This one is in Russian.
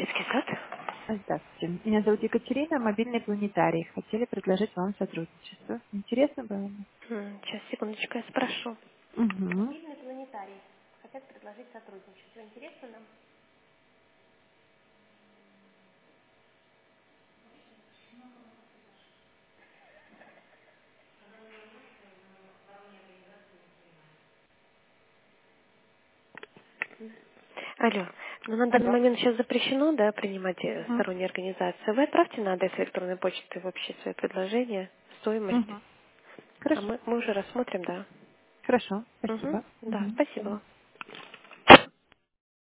Детский сад. Здравствуйте. Меня зовут Екатерина, мобильный планетарий. Хотели предложить вам сотрудничество. Интересно было бы? Сейчас, секундочку, я спрошу. Угу. Мобильный планетарий. Хотят предложить сотрудничество. Интересно нам? Алло. Ну, на данный Алло. момент сейчас запрещено, да, принимать Угу. сторонние организации. Вы отправьте на адрес электронной почты вообще свои предложения, стоимость. Угу. А Хорошо. мы уже рассмотрим, да. Хорошо. Угу. Спасибо. Да, Угу. спасибо.